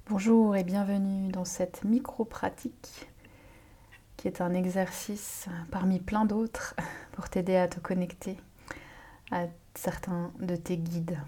Bonjour et bienvenue dans cette micro-pratique qui est un exercice parmi plein d'autres pour t'aider à te connecter à certains de tes guides.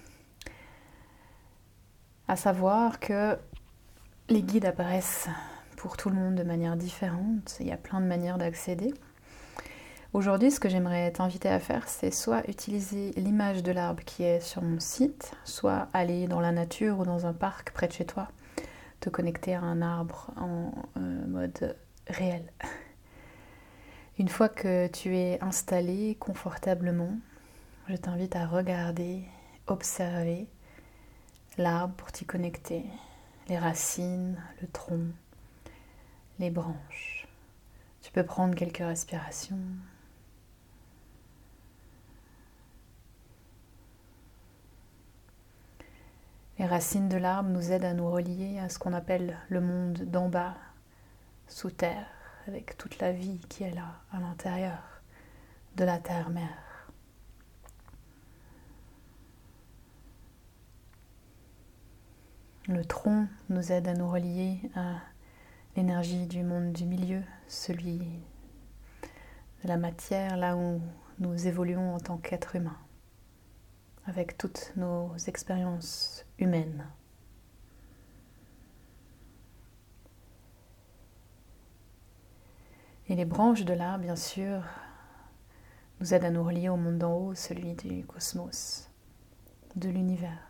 À savoir que les guides apparaissent pour tout le monde de manière différente, il y a plein de manières d'accéder. Aujourd'hui, ce que j'aimerais t'inviter à faire, c'est soit utiliser l'image de l'arbre qui est sur mon site, soit aller dans la nature ou dans un parc près de chez toi, te connecter à un arbre en mode réel. Une fois que tu es installé confortablement, je t'invite à regarder, observer l'arbre pour t'y connecter, les racines, le tronc, les branches. Tu peux prendre quelques respirations. Les racines de l'arbre nous aident à nous relier à ce qu'on appelle le monde d'en bas, sous terre, avec toute la vie qui est là, à l'intérieur de la terre-mère. Le tronc nous aide à nous relier à l'énergie du monde du milieu, celui de la matière, là où nous évoluons en tant qu'êtres humains, avec toutes nos expériences humaines. Et les branches de l'arbre, bien sûr, nous aident à nous relier au monde d'en haut, celui du cosmos, de l'univers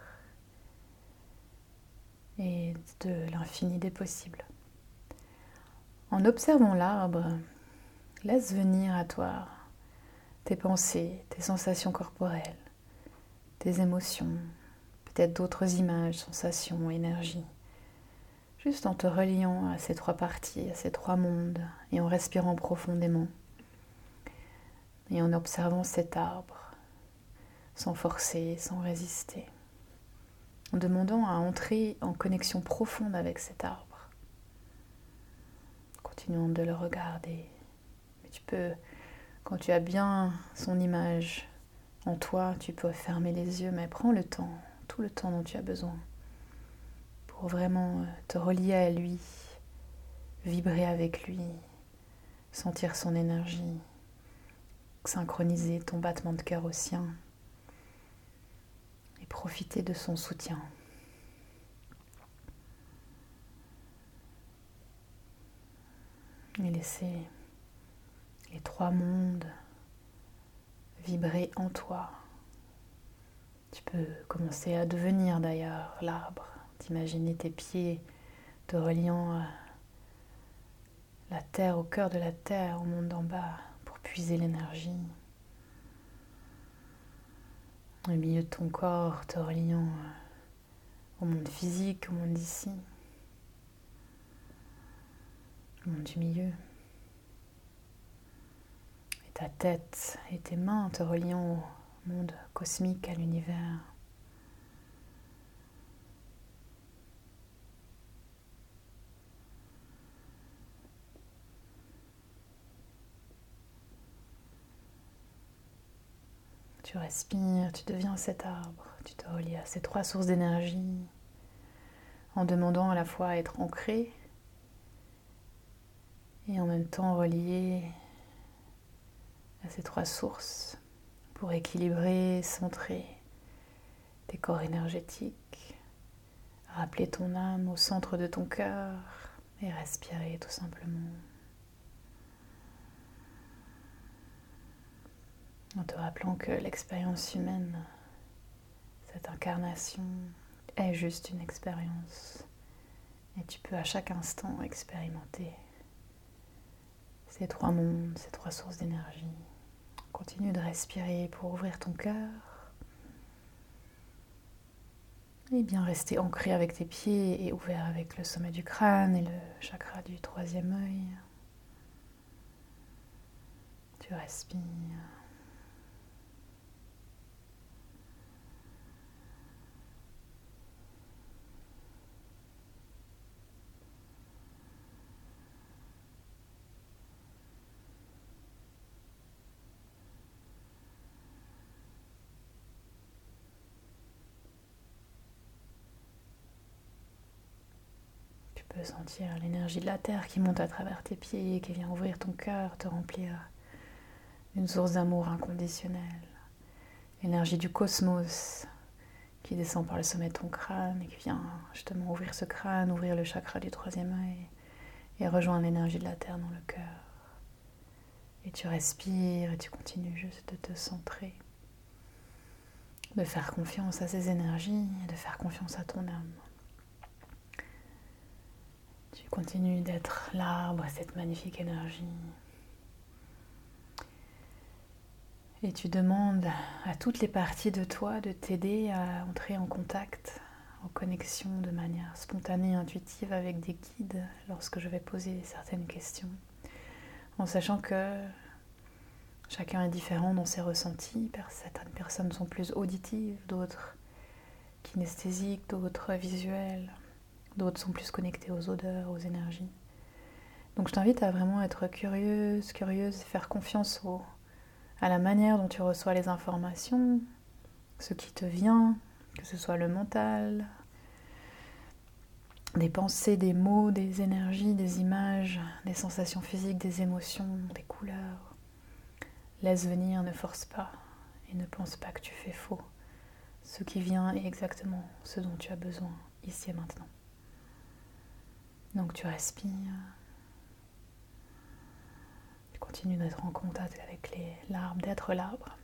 et de l'infini des possibles. En observant l'arbre, laisse venir à toi tes pensées, tes sensations corporelles, tes émotions, peut-être d'autres images, sensations, énergies. Juste en te reliant à ces trois parties, à ces trois mondes, et en respirant profondément, et en observant cet arbre, sans forcer, sans résister, en demandant à entrer en connexion profonde avec cet arbre, continuant de le regarder. Mais tu peux, quand tu as bien son image en toi, tu peux fermer les yeux, mais prends le temps, tout le temps dont tu as besoin, pour vraiment te relier à lui, vibrer avec lui, sentir son énergie, synchroniser ton battement de cœur au sien et profiter de son soutien. Et laisser les trois mondes vibrer en toi. Tu peux commencer à devenir d'ailleurs l'arbre, t'imaginer tes pieds te reliant à la terre, au cœur de la terre, au monde d'en bas, pour puiser l'énergie. Au milieu de ton corps, te reliant au monde physique, au monde d'ici, au monde du milieu. Et ta tête et tes mains te reliant au monde cosmique, à l'univers. Tu respires, tu deviens cet arbre, tu te relis à ces trois sources d'énergie en demandant à la fois à être ancré et en même temps relié à ces trois sources pour équilibrer, centrer tes corps énergétiques, rappeler ton âme au centre de ton cœur et respirer tout simplement. En te rappelant que l'expérience humaine, cette incarnation, est juste une expérience. Et tu peux à chaque instant expérimenter ces trois mondes, ces trois sources d'énergie. Continue de respirer pour ouvrir ton cœur. Et bien rester ancré avec tes pieds et ouvert avec le sommet du crâne et le chakra du troisième œil. Tu respires. peux sentir l'énergie de la terre qui monte à travers tes pieds, qui vient ouvrir ton cœur, te remplir d'une source d'amour inconditionnel. L'énergie du cosmos qui descend par le sommet de ton crâne et qui vient justement ouvrir ce crâne, ouvrir le chakra du troisième œil et rejoindre l'énergie de la terre dans le cœur. Et tu respires et tu continues juste de te centrer, de faire confiance à ces énergies et de faire confiance à ton âme. Tu continues d'être l'arbre à cette magnifique énergie. Et tu demandes à toutes les parties de toi de t'aider à entrer en contact, en connexion de manière spontanée et intuitive avec des guides lorsque je vais poser certaines questions. En sachant que chacun est différent dans ses ressentis. Certaines personnes sont plus auditives, d'autres kinesthésiques, d'autres visuelles, d'autres sont plus connectées aux odeurs, aux énergies. Donc je t'invite à vraiment être curieuse, et faire confiance à la manière dont tu reçois les informations, ce qui te vient, que ce soit le mental, des pensées, des mots, des énergies, des images, des sensations physiques, des émotions, des couleurs. Laisse venir, ne force pas et ne pense pas que tu fais faux. Ce qui vient est exactement ce dont tu as besoin, ici et maintenant. Donc tu respires, tu continues d'être en contact avec l'arbre, d'être l'arbre.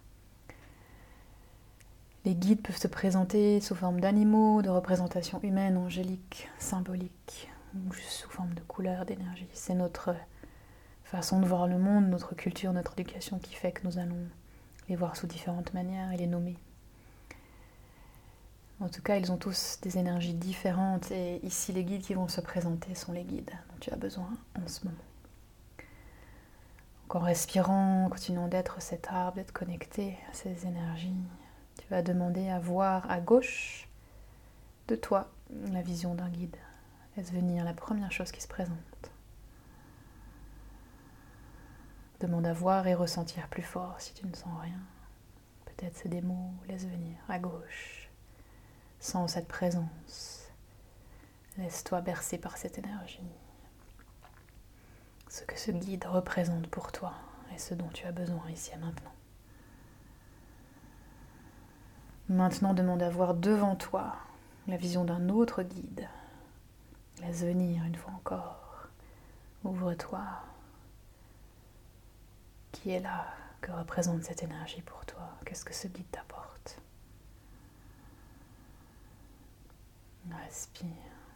Les guides peuvent se présenter sous forme d'animaux, de représentations humaines, angéliques, symboliques, ou juste sous forme de couleurs, d'énergie. C'est notre façon de voir le monde, notre culture, notre éducation qui fait que nous allons les voir sous différentes manières et les nommer. En tout cas, ils ont tous des énergies différentes et ici, les guides qui vont se présenter sont les guides dont tu as besoin en ce moment. Donc en respirant, en continuant d'être cet arbre, d'être connecté à ces énergies, tu vas demander à voir à gauche de toi la vision d'un guide. Laisse venir la première chose qui se présente. Demande à voir et ressentir plus fort si tu ne sens rien. Peut-être c'est des mots, laisse venir à gauche. Sens cette présence. Laisse-toi bercer par cette énergie. Ce que ce guide représente pour toi et ce dont tu as besoin ici et maintenant. Maintenant, demande à voir devant toi la vision d'un autre guide. Laisse venir une fois encore. Ouvre-toi. Qui est là? Que représente cette énergie pour toi? Qu'est-ce que ce guide t'apporte? Respire.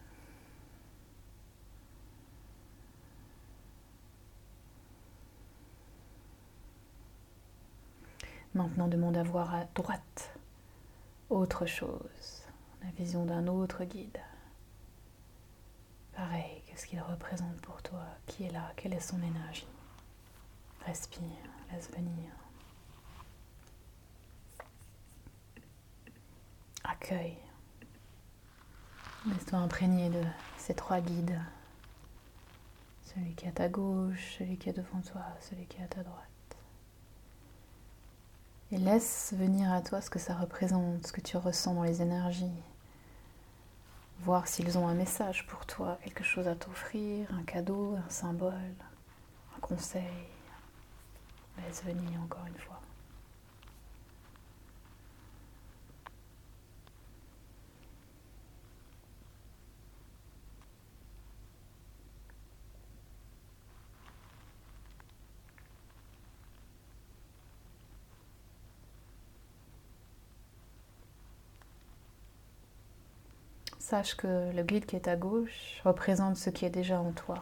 Maintenant, demande à voir à droite autre chose, la vision d'un autre guide. Pareil, qu'est-ce qu'il représente pour toi? Qui est là? Quelle est son énergie? Respire, laisse venir. Accueille. Laisse-toi imprégner de ces trois guides. Celui qui est à ta gauche, celui qui est devant toi, celui qui est à ta droite. Et laisse venir à toi ce que ça représente, ce que tu ressens dans les énergies. Voir s'ils ont un message pour toi, quelque chose à t'offrir, un cadeau, un symbole, un conseil. Laisse venir encore une fois. Sache que le guide qui est à gauche représente ce qui est déjà en toi.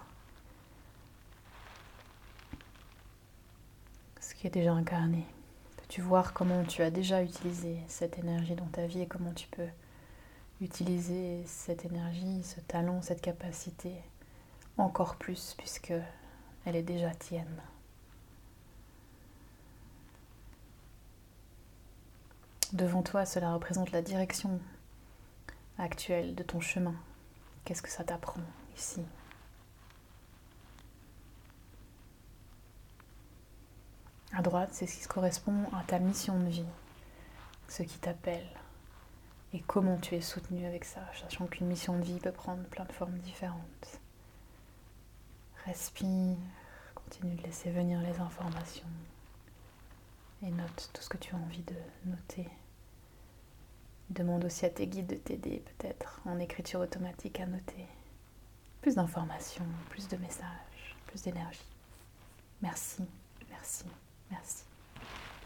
Ce qui est déjà incarné. Peux-tu voir comment tu as déjà utilisé cette énergie dans ta vie et comment tu peux utiliser cette énergie, ce talent, cette capacité encore plus puisque elle est déjà tienne. Devant toi, cela représente la direction actuelle de ton chemin. Qu'est-ce que ça t'apprend ici? À droite, c'est ce qui correspond à ta mission de vie, ce qui t'appelle. et comment tu es soutenu avec ça, sachant qu'une mission de vie peut prendre plein de formes différentes. Respire, continue de laisser venir les informations et note tout ce que tu as envie de noter. Demande aussi à tes guides de t'aider, peut-être en écriture automatique, à noter plus d'informations, plus de messages, plus d'énergie. Merci, merci, merci.